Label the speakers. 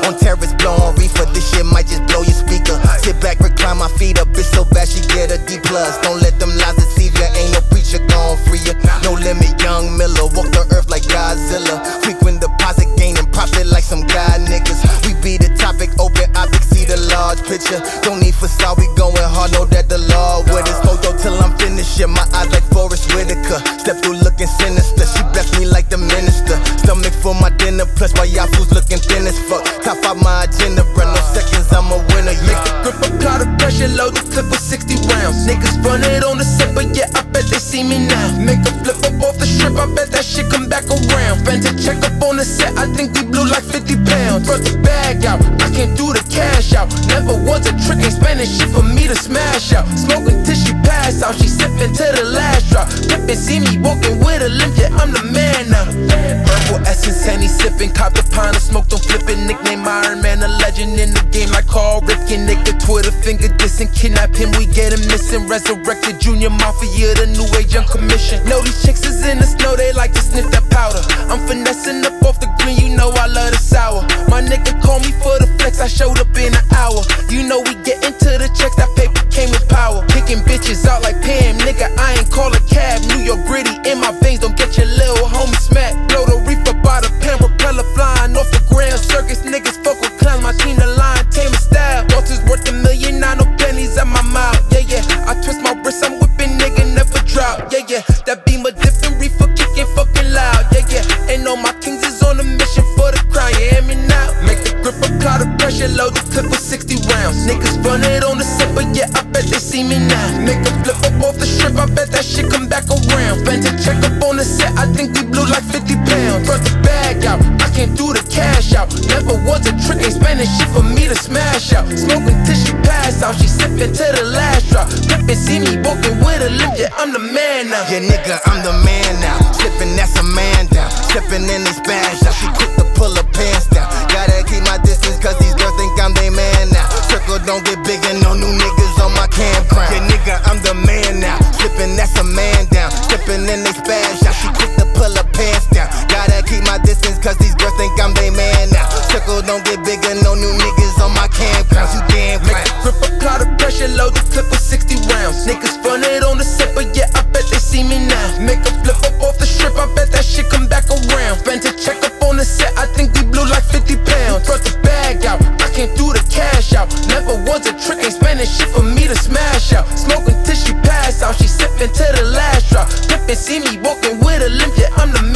Speaker 1: On terrace, blowing reefer, this shit might just blow your speaker. Sit back, recline my feet up, it's so bad she get a D+. Don't let them lies deceive ya, ain't no preacher gon' free ya. No limit, young Miller, walk the earth like Godzilla. Frequent deposit, gaining profit like some god niggas. We be the topic, open optics, see the large picture. Don't need facade, we going hard, know that the law with us. Mojo till I'm finished, yeah, my eyes like Forrest Whitaker. Step through looking sinister, she blessed me like the minister. Stomach for my dinner, plus my yahoos looking thin as fuck. Top 5 my agenda, run no seconds, I'm a winner, yeah.
Speaker 2: Make the grip, apply the pressure, load the clip with 60 rounds. Niggas run it on the set, but yeah, I bet they see me now. Make a flip up off the strip, I bet that shit come back around. Spent a check up on the set, I think we blew like 50 pounds. Brought the bag out, I can't do the cash out. Never was a trick, ain't spending shit for me to smash out. Smoking till she pass out, she sipping to the last drop. Pippin' see me walking with a limp, yeah, I'm the man now. Herbal essence, and he sipping, cop the pint of smoke, don't flip it. Nickname Iron Man, a legend in the game like Carl Ripken. Nigga, Twitter finger dissing, kidnap him, we get him missing. Resurrected Junior Mafia, the new age young commission. Know these chicks is in the snow, they like to sniff that powder. I'm finessing up off the green, you know I love the sour. My nigga call me for the flex, I showed up in an hour. You know we get into the checks, that paper came with power. Kicking bitches out like Pam, nigga, I ain't call a cab. New York gritty in my veins, don't get your little homie smacked. Blow the reefer by the pen, propeller flying off the ground. Circus niggas fuck with clowns, my team the line, tame a style. Daughters worth $1 million, no pennies at my mouth. Yeah, yeah, I twist my wrist, I'm whipping, nigga, never drop. Yeah, yeah, that beam a different reefer, kicking fucking loud. Yeah, yeah, ain't no my kings is on a mission for the crown. You hear me now? Make the grip, apply the pressure, load the clip with 60 rounds. Niggas run it on the set, but yeah, I bet they see me now. Make a flip up off the strip, I bet that shit come back around. Spent a check up on the set, I think we blew like 50 pounds. Brought the bag out, I can't do the cash out. Never was a trick, ain't spending shit for me to smash out. Smoking till she pass out, she sipping to the last drop. Pippin' see me walking with a limp, yeah, I'm the man now.
Speaker 1: Yeah, nigga, I'm the man now. Slipping, that's a man down. Stepping in they spaz out. She quick to pull her pants down. Gotta keep my distance, cause these girls think I'm they man now. Circle don't get bigger, no new niggas on my campground. Yeah, nigga, I'm the man now. Slipping, that's a man down. Stepping in they spaz out. She quick to pull her pants down. Gotta keep my distance, cause these girls think I'm they man now. Circle don't get bigger, no new niggas on my campground. You damn
Speaker 2: Make
Speaker 1: right.
Speaker 2: the grip, apply the pressure, load the clip with 60 rounds. Niggas run it on the set, but yeah, I bet they see me now. Make a flip up off the strip, I bet that shit come back around. Spent a check up on the set, I think we blew like 50 pounds. Brought the bag out, I can't do the cash out. Never was a trick, ain't spending shit for me to smash out. Smoking till she pass out, she sipping to the last drop. Pippin' see me walking with a limp, yeah, I'm the